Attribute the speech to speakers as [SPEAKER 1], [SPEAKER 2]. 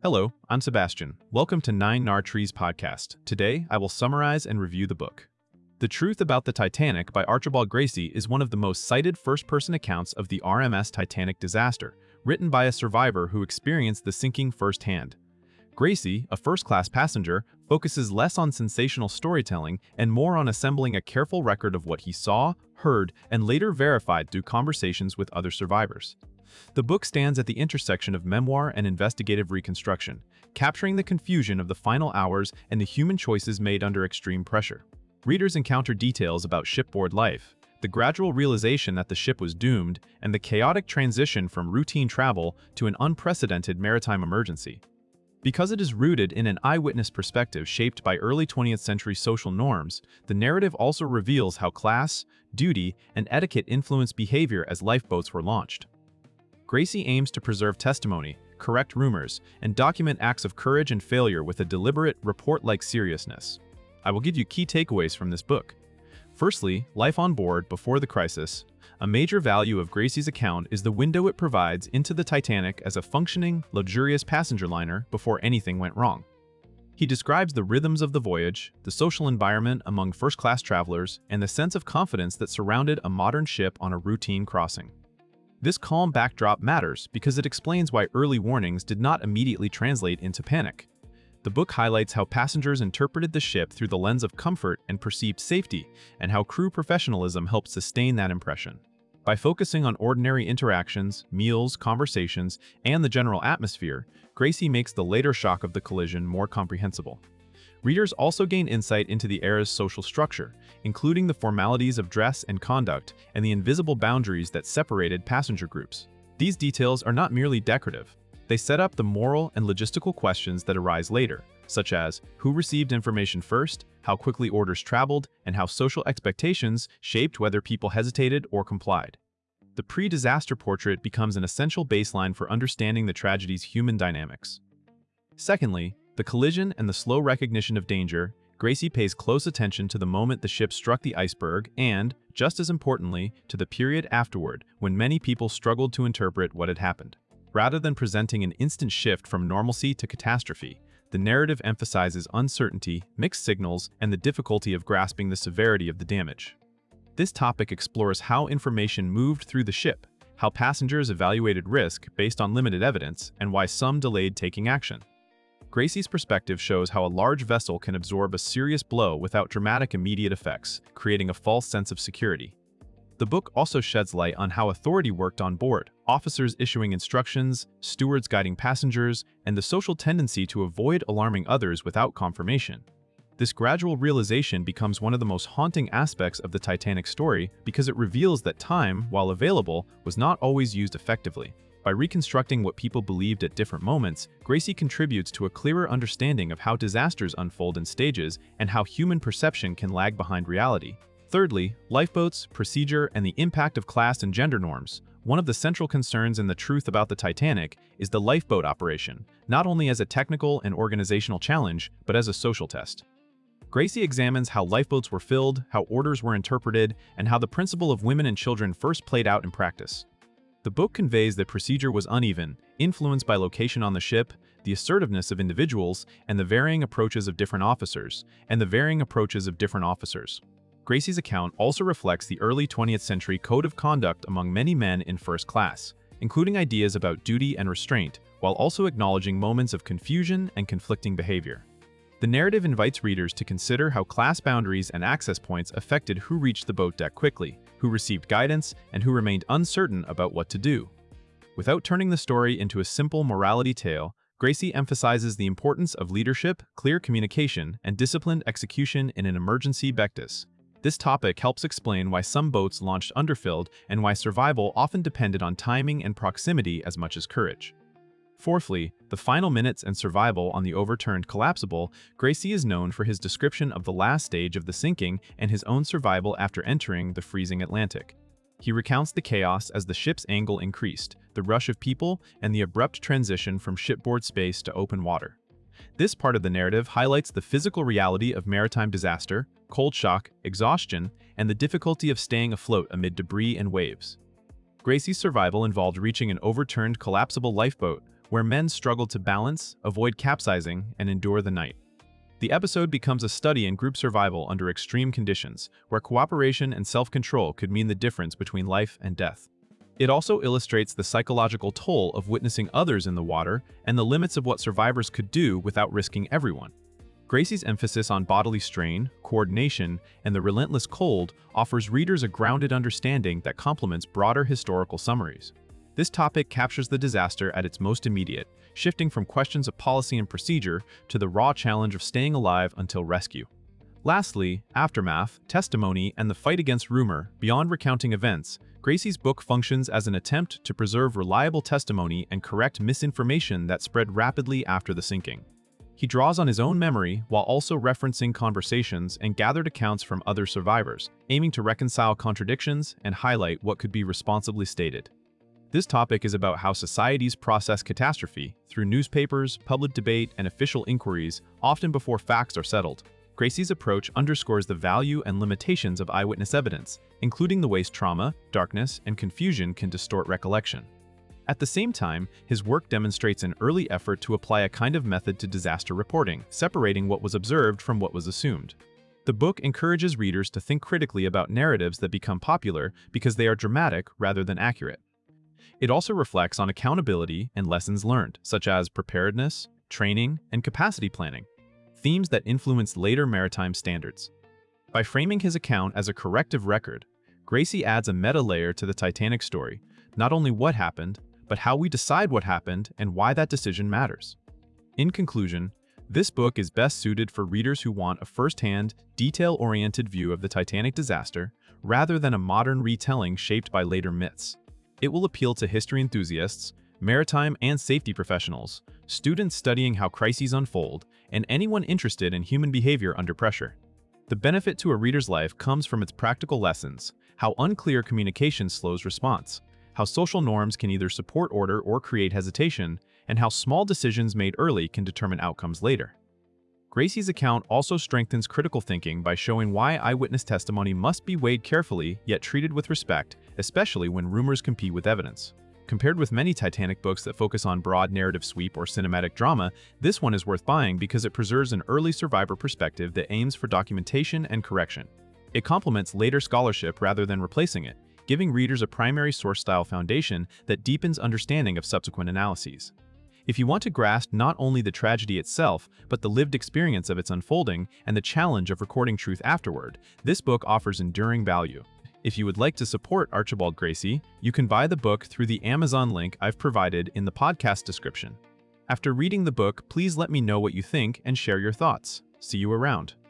[SPEAKER 1] Hello, I'm Sebastian. Welcome to Nine Nar Trees podcast. Today, I will summarize and review the book. The Truth About the Titanic by Archibald Gracie is one of the most cited first-person accounts of the RMS Titanic disaster, written by a survivor who experienced the sinking firsthand. Gracie, a first-class passenger, focuses less on sensational storytelling and more on assembling a careful record of what he saw, heard, and later verified through conversations with other survivors. The book stands at the intersection of memoir and investigative reconstruction, capturing the confusion of the final hours and the human choices made under extreme pressure. Readers encounter details about shipboard life, the gradual realization that the ship was doomed, and the chaotic transition from routine travel to an unprecedented maritime emergency. Because it is rooted in an eyewitness perspective shaped by early 20th century social norms, the narrative also reveals how class, duty, and etiquette influenced behavior as lifeboats were launched. Gracie aims to preserve testimony, correct rumors, and document acts of courage and failure with a deliberate, report-like seriousness. I will give you key takeaways from this book. Firstly, life on board before the crisis. A major value of Gracie's account is the window it provides into the Titanic as a functioning, luxurious passenger liner before anything went wrong. He describes the rhythms of the voyage, the social environment among first-class travelers, and the sense of confidence that surrounded a modern ship on a routine crossing. This calm backdrop matters because it explains why early warnings did not immediately translate into panic. The book highlights how passengers interpreted the ship through the lens of comfort and perceived safety, and how crew professionalism helped sustain that impression. By focusing on ordinary interactions, meals, conversations, and the general atmosphere, Gracie makes the later shock of the collision more comprehensible. Readers also gain insight into the era's social structure, including the formalities of dress and conduct and the invisible boundaries that separated passenger groups. These details are not merely decorative. They set up the moral and logistical questions that arise later, such as who received information first, how quickly orders traveled, and how social expectations shaped whether people hesitated or complied. The pre-disaster portrait becomes an essential baseline for understanding the tragedy's human dynamics. Secondly, the collision and the slow recognition of danger. Gracie pays close attention to the moment the ship struck the iceberg and, just as importantly, to the period afterward when many people struggled to interpret what had happened. Rather than presenting an instant shift from normalcy to catastrophe, the narrative emphasizes uncertainty, mixed signals, and the difficulty of grasping the severity of the damage. This topic explores how information moved through the ship, how passengers evaluated risk based on limited evidence, and why some delayed taking action. Gracie's perspective shows how a large vessel can absorb a serious blow without dramatic immediate effects, creating a false sense of security. The book also sheds light on how authority worked on board, officers issuing instructions, stewards guiding passengers, and the social tendency to avoid alarming others without confirmation. This gradual realization becomes one of the most haunting aspects of the Titanic story because it reveals that time, while available, was not always used effectively. By reconstructing what people believed at different moments, Gracie contributes to a clearer understanding of how disasters unfold in stages and how human perception can lag behind reality. Thirdly, lifeboats, procedure, and the impact of class and gender norms. One of the central concerns in The Truth About the Titanic is the lifeboat operation, not only as a technical and organizational challenge, but as a social test. Gracie examines how lifeboats were filled, how orders were interpreted, and how the principle of women and children first played out in practice. The book conveys that procedure was uneven, influenced by location on the ship, the assertiveness of individuals, and the varying approaches of different officers. Gracie's account also reflects the early 20th century code of conduct among many men in first class, including ideas about duty and restraint, while also acknowledging moments of confusion and conflicting behavior. The narrative invites readers to consider how class boundaries and access points affected who reached the boat deck quickly, who received guidance, and who remained uncertain about what to do. Without turning the story into a simple morality tale, Gracie emphasizes the importance of leadership, clear communication, and disciplined execution in an emergency bectus. This topic helps explain why some boats launched underfilled and why survival often depended on timing and proximity as much as courage. Fourthly, the final minutes and survival on the overturned collapsible. Gracie is known for his description of the last stage of the sinking and his own survival after entering the freezing Atlantic. He recounts the chaos as the ship's angle increased, the rush of people, and the abrupt transition from shipboard space to open water. This part of the narrative highlights the physical reality of maritime disaster, cold shock, exhaustion, and the difficulty of staying afloat amid debris and waves. Gracie's survival involved reaching an overturned collapsible lifeboat, where men struggled to balance, avoid capsizing, and endure the night. The episode becomes a study in group survival under extreme conditions, where cooperation and self-control could mean the difference between life and death. It also illustrates the psychological toll of witnessing others in the water and the limits of what survivors could do without risking everyone. Gracie's emphasis on bodily strain, coordination, and the relentless cold offers readers a grounded understanding that complements broader historical summaries. This topic captures the disaster at its most immediate, shifting from questions of policy and procedure to the raw challenge of staying alive until rescue. Lastly, aftermath, testimony, and the fight against rumor, beyond recounting events, Gracie's book functions as an attempt to preserve reliable testimony and correct misinformation that spread rapidly after the sinking. He draws on his own memory while also referencing conversations and gathered accounts from other survivors, aiming to reconcile contradictions and highlight what could be responsibly stated. This topic is about how societies process catastrophe through newspapers, public debate, and official inquiries, often before facts are settled. Gracie's approach underscores the value and limitations of eyewitness evidence, including the ways trauma, darkness, and confusion can distort recollection. At the same time, his work demonstrates an early effort to apply a kind of method to disaster reporting, separating what was observed from what was assumed. The book encourages readers to think critically about narratives that become popular because they are dramatic rather than accurate. It also reflects on accountability and lessons learned, such as preparedness, training, and capacity planning, themes that influenced later maritime standards. By framing his account as a corrective record, Gracie adds a meta layer to the Titanic story, not only what happened, but how we decide what happened and why that decision matters. In conclusion, this book is best suited for readers who want a first-hand, detail-oriented view of the Titanic disaster, rather than a modern retelling shaped by later myths. It will appeal to history enthusiasts, maritime and safety professionals, students studying how crises unfold, and anyone interested in human behavior under pressure. The benefit to a reader's life comes from its practical lessons, how unclear communication slows response, how social norms can either support order or create hesitation, and how small decisions made early can determine outcomes later. Gracie's account also strengthens critical thinking by showing why eyewitness testimony must be weighed carefully yet treated with respect, especially when rumors compete with evidence. Compared with many Titanic books that focus on broad narrative sweep or cinematic drama, this one is worth buying because it preserves an early survivor perspective that aims for documentation and correction. It complements later scholarship rather than replacing it, giving readers a primary source-style foundation that deepens understanding of subsequent analyses. If you want to grasp not only the tragedy itself, but the lived experience of its unfolding and the challenge of recording truth afterward, this book offers enduring value. If you would like to support Archibald Gracie, you can buy the book through the Amazon link I've provided in the podcast description. After reading the book, please let me know what you think and share your thoughts. See you around.